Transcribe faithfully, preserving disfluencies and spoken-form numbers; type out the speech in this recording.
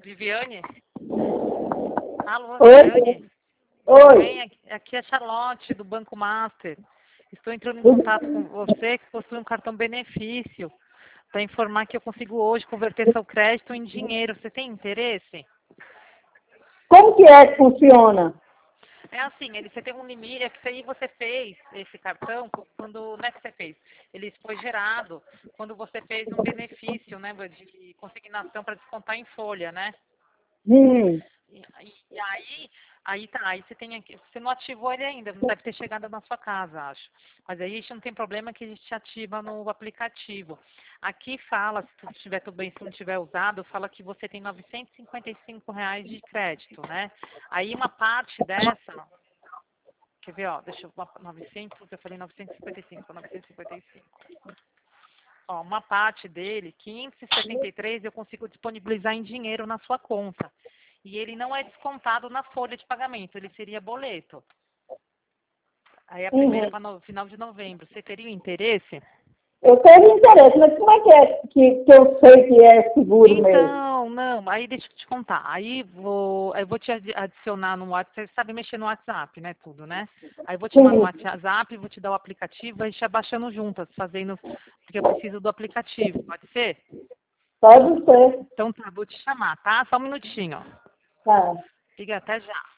Viviane? Alô, Oi? Viviane? Oi. Bem, aqui aqui é a Charlotte, do Banco Master. Estou entrando em contato com você que possui um cartão benefício para informar que eu consigo hoje converter seu crédito em dinheiro. Você tem interesse? Como que é que funciona? É assim, ele, você tem um limite, é que isso aí você fez esse cartão quando, não é que você fez, ele foi gerado quando você fez um benefício, né, de consignação para descontar em folha, né? Hum. E, e aí, aí tá, aí você tem aqui, você não ativou ele ainda, não deve ter chegado na sua casa, acho. Mas aí a gente não tem problema que a gente ativa no aplicativo. Aqui fala, se tudo estiver tudo bem, se não tiver usado, fala que você tem novecentos e cinquenta e cinco reais de crédito, né? Aí uma parte dessa, quer ver, ó, deixa eu, novecentos, eu falei novecentos e cinquenta e cinco, novecentos e cinquenta e cinco. Ó, uma parte dele, quinhentos e setenta e três, eu consigo disponibilizar em dinheiro na sua conta. E ele não é descontado na folha de pagamento, ele seria boleto. Aí a primeira Uhum. para no final de novembro. Você teria interesse? Eu tenho interesse, mas como é que é que, que eu sei que é seguro mesmo? Então, não, aí deixa eu te contar. Aí vou, eu vou te adi- adicionar no WhatsApp. Você sabe mexer no WhatsApp, né? Tudo, né? Aí vou te chamar no Sim, WhatsApp, vou te dar o aplicativo, a gente abaixando juntas, fazendo, porque eu preciso do aplicativo, pode ser? pode ser. Então tá, vou te chamar, tá? Só um minutinho. Tá. Fica até já.